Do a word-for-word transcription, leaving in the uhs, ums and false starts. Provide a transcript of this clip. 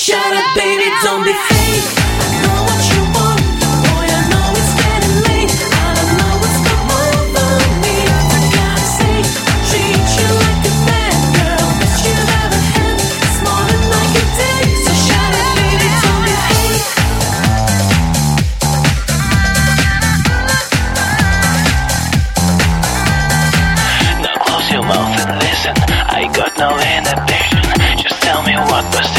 Shut up, baby, don't be fake. I know what you want, boy, I know it's getting late. I don't know what's come over me. For God's sake, treat you like a bad girl that you've ever had. It's more than I can take. So shut up, baby, don't be fake. Now close your mouth and listen. I got no inhibition. Just tell me what was